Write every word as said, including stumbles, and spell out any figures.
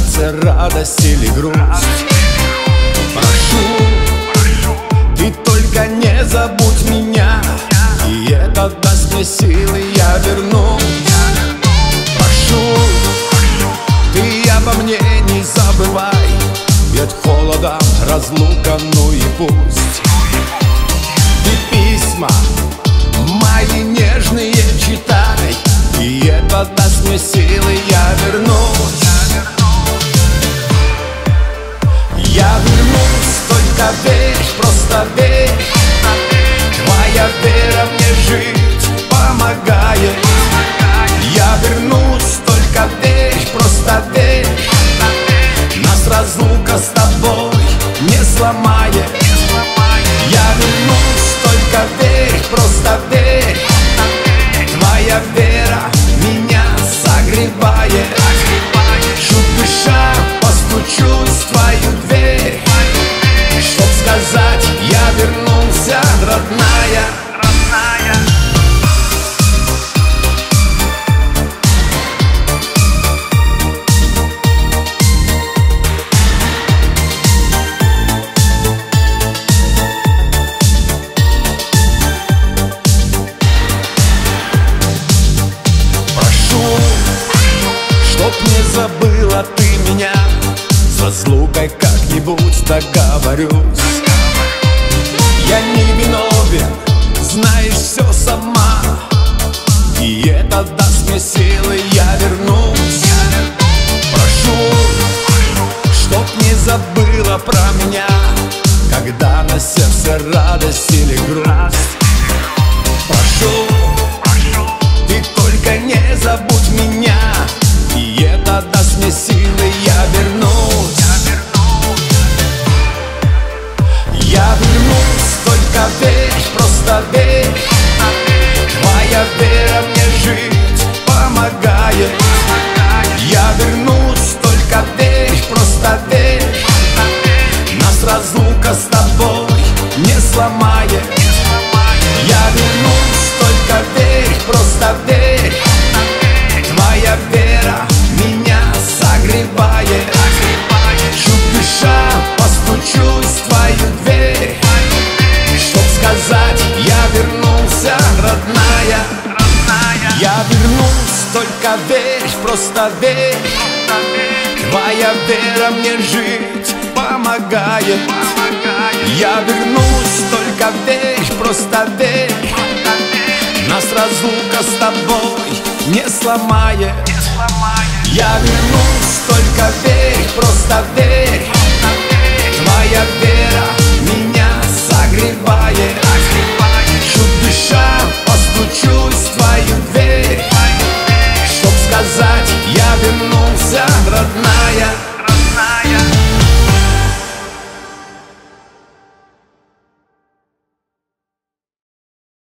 сердце радость или грусть. Прошу, ты только не забудь меня, и это даст мне силы, я вернусь. Прошу, ты обо мне не забывай, ведь холодом разлука, ну и пусть. Ты письма мои нежные читай, и это даст мне силы, я вернусь. Я вернусь, только верь, просто верь. Твоя вера мне жить помогает. Я вернусь, только верь, просто верь. Нас разлука с тобой не сломает. Я вернусь, только верь, просто верь. Твоя вера меня согревает. Чуть дыша, постучусь в твою дверь, чтоб сказать, я вернулся, родная. Чтоб не забыла ты меня, с разлукой как-нибудь договорюсь. Я не виновен, знаешь все сама, и это даст мне силы, я вернусь. Прошу, чтоб не забыла про меня, когда на сердце радость или грусть. Прошу, ты только не забудь меня, и это даст мне силы, я вернусь. Я вернусь, только верь, просто верь. Твоя вера мне жить помогает. Я вернусь, только верь, просто верь. Нас разлука с тобой не сломает. Я вернусь, только верь, просто верь. Твоя вера меня согревает. Чуть дыша, постучусь в твою дверь, чтоб сказать, я вернулся, родная. Я вернусь, только верь, просто верь. Твоя вера мне жить помогает. Я вернусь, только верь, просто верь. Нас разлука с тобой не сломает. Я вернусь, только верь, просто верь. Твоя вера меня согревает. Чуть дыша, постучусь в твою дверь, чтоб сказать, я вернулся, родная.